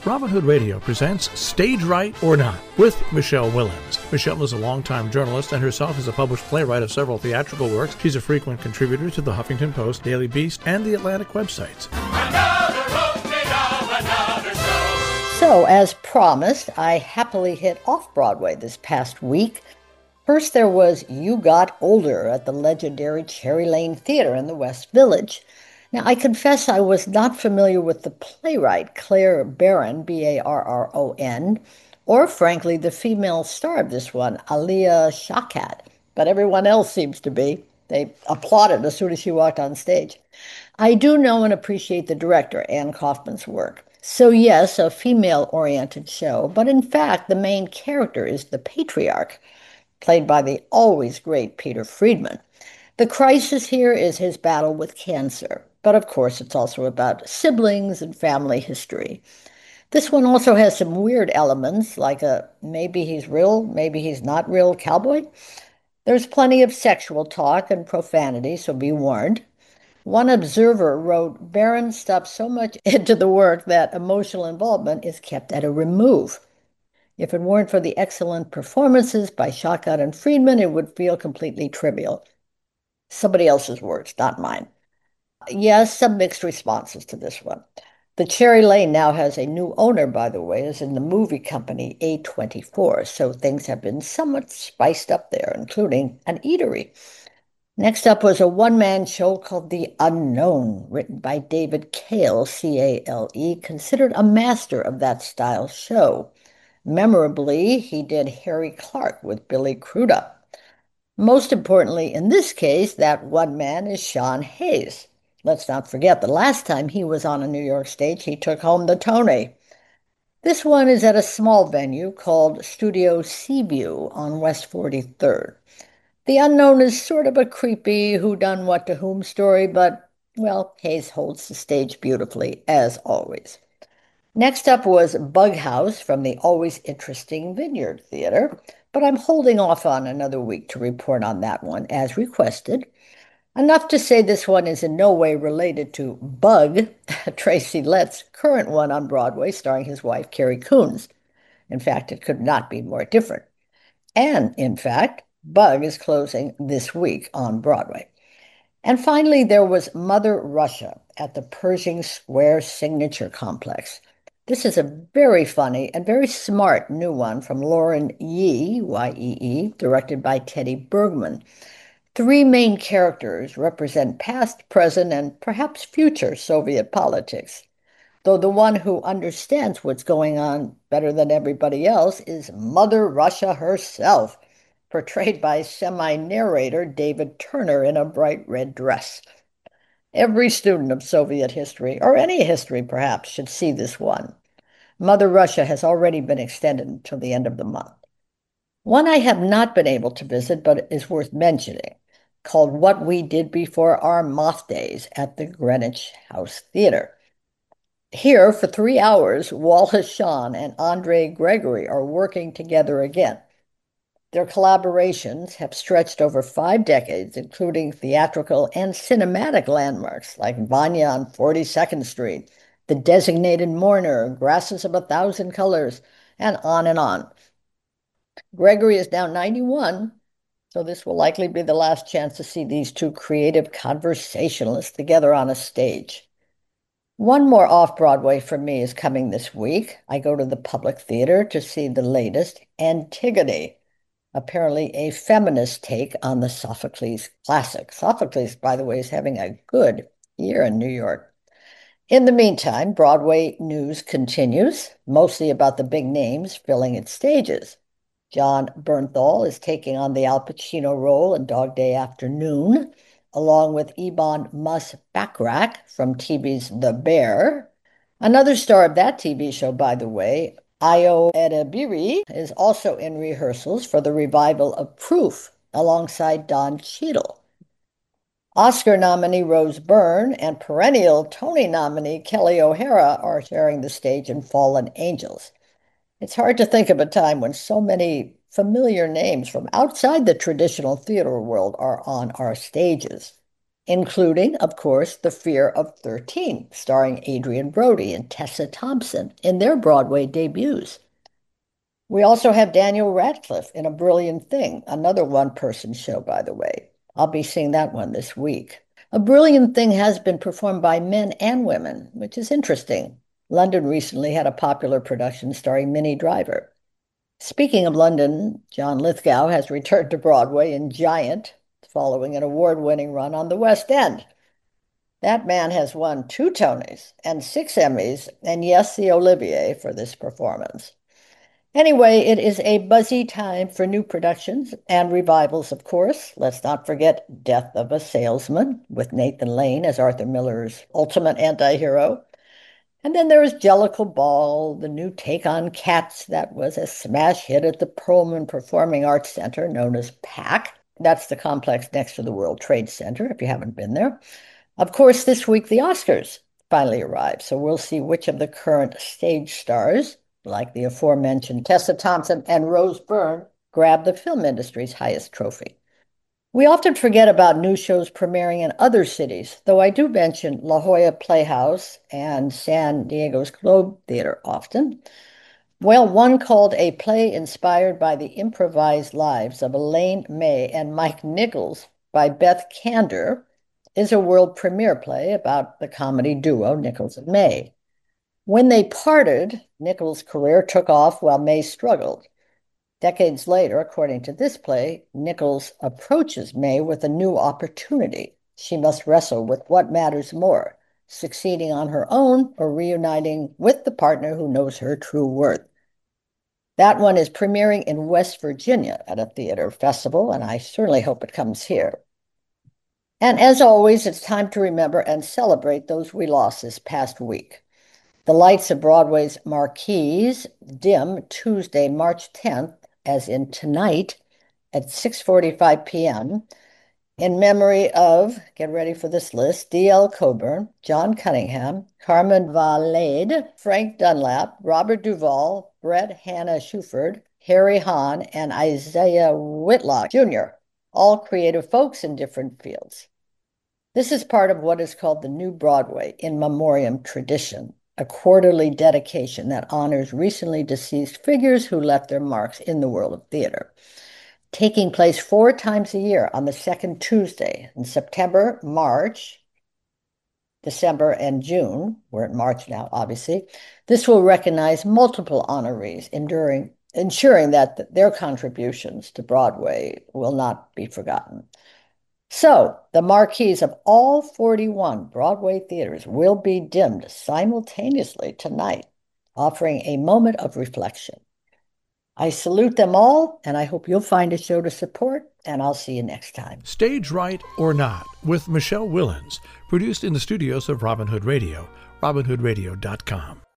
Robin Hood Radio presents Stage Right or Not with Michelle Willens. Michelle is a longtime journalist and herself is a published playwright of several theatrical works. She's a frequent contributor to the Huffington Post, Daily Beast, and the Atlantic websites. So, as promised, I happily hit off-Broadway this past week. First, there was You Got Older at the legendary Cherry Lane Theater in the West Village. Now, I confess I was not familiar with the playwright Claire Barron, B-A-R-R-O-N, or frankly, the female star of this one, Alia Shawkat, but everyone else seems to be. They applauded as soon as she walked on stage. I do know and appreciate the director, Anne Kaufman's work. So yes, a female-oriented show, but in fact, the main character is the patriarch, played by the always great Peter Friedman. The crisis here is his battle with cancer, but of course it's also about siblings and family history. This one also has some weird elements, like a maybe he's real, maybe he's not real cowboy. There's plenty of sexual talk and profanity, so be warned. One observer wrote, Barron stuffed so much into the work that emotional involvement is kept at a remove. If it weren't for the excellent performances by Shawkat and Friedman, it would feel completely trivial. Somebody else's words, not mine. Yes, some mixed responses to this one. The Cherry Lane now has a new owner, by the way, as in the movie company A24, so things have been somewhat spiced up there, including an eatery. Next up was a one-man show called The Unknown, written by David Cale, C-A-L-E, considered a master of that style show. Memorably, he did Harry Clark with Billy Crudup. Most importantly, in this case, that one man is Sean Hayes. Let's not forget the last time he was on a New York stage, he took home the Tony. This one is at a small venue called Studio Seaview on West 43rd. The Unknown is sort of a creepy who-done-what to whom story, but, well, Hayes holds the stage beautifully, as always. Next up was Bug House from the always interesting Vineyard Theater, but I'm holding off on another week to report on that one, as requested. Enough to say this one is in no way related to Bug, Tracy Lett's current one on Broadway, starring his wife, Carrie Coons. In fact, it could not be more different. And, in fact, Bug is closing this week on Broadway. And finally, there was Mother Russia at the Pershing Square Signature Complex. This is a very funny and very smart new one from Lauren Yee, Y-E-E, directed by Teddy Bergman. Three main characters represent past, present, and perhaps future Soviet politics, though the one who understands what's going on better than everybody else is Mother Russia herself, portrayed by semi-narrator David Turner in a bright red dress. Every student of Soviet history, or any history perhaps, should see this one. Mother Russia has already been extended until the end of the month. One I have not been able to visit, but is worth mentioning, called What We Did Before Our Moth Days at the Greenwich House Theater. Here, for 3 hours, Wallace Shawn and Andre Gregory are working together again. Their collaborations have stretched over 5 decades, including theatrical and cinematic landmarks like Vanya on 42nd Street, The Designated Mourner, Grasses of a Thousand Colors, and on and on. Gregory is now 91, so this will likely be the last chance to see these two creative conversationalists together on a stage. One more off-Broadway for me is coming this week. I go to the Public Theater to see the latest, Antigone, apparently a feminist take on the Sophocles classic. Sophocles, by the way, is having a good year in New York. In the meantime, Broadway news continues, mostly about the big names filling its stages. John Bernthal is taking on the Al Pacino role in Dog Day Afternoon, along with Ebon Moss-Bachrach from TV's The Bear. Another star of that TV show, by the way, Ayo Edebiri, is also in rehearsals for the revival of Proof alongside Don Cheadle. Oscar nominee Rose Byrne and perennial Tony nominee Kelly O'Hara are sharing the stage in Fallen Angels. It's hard to think of a time when so many familiar names from outside the traditional theater world are on our stages. including, of course, The Fear of 13, starring Adrian Brody and Tessa Thompson in their Broadway debuts. We also have Daniel Radcliffe in A Brilliant Thing, another one-person show, by the way. I'll be seeing that one this week. A Brilliant Thing has been performed by men and women, which is interesting. London recently had a popular production starring Minnie Driver. Speaking of London, John Lithgow has returned to Broadway in Giant, following an award-winning run on the West End. That man has won 2 Tonys and 6 Emmys, and yes, the Olivier for this performance. Anyway, it is a buzzy time for new productions and revivals, of course. Let's not forget Death of a Salesman with Nathan Lane as Arthur Miller's ultimate anti-hero. And then there is Jellicle Ball, the new take on Cats that was a smash hit at the Perlman Performing Arts Center, known as PAC. That's the complex next to the World Trade Center, if you haven't been there. Of course, this week the Oscars finally arrived, so we'll see which of the current stage stars, like the aforementioned Tessa Thompson and Rose Byrne, grab the film industry's highest trophy. We often forget about new shows premiering in other cities, though I do mention La Jolla Playhouse and San Diego's Globe Theater often. Well, one called A Play Inspired by the Improvised Lives of Elaine May and Mike Nichols by Beth Kander is a world premiere play about the comedy duo Nichols and May. When they parted, Nichols' career took off while May struggled. Decades later, according to this play, Nichols approaches May with a new opportunity. She must wrestle with what matters more, succeeding on her own or reuniting with the partner who knows her true worth. That one is premiering in West Virginia at a theater festival, and I certainly hope it comes here. And as always, it's time to remember and celebrate those we lost this past week. The lights of Broadway's marquees dim Tuesday, March 10th, as in tonight, at 6:45 p.m., in memory of, get ready for this list, D.L. Coburn, John Cunningham, Carmen Valade, Frank Dunlap, Robert Duvall, Brett Hannah Shuford, Harry Hahn, and Isaiah Whitlock Jr., all creative folks in different fields. This is part of what is called the New Broadway in Memoriam tradition, a quarterly dedication that honors recently deceased figures who left their marks in the world of theater. Taking place 4 times a year on the second Tuesday in September, March, December, and June. We're in March now, obviously. This will recognize multiple honorees, ensuring that their contributions to Broadway will not be forgotten. So, the marquees of all 41 Broadway theaters will be dimmed simultaneously tonight, offering a moment of reflection. I salute them all, and I hope you'll find a show to support, and I'll see you next time. Stage Right or Not with Michelle Willens, produced in the studios of Robin Hood Radio, robinhoodradio.com.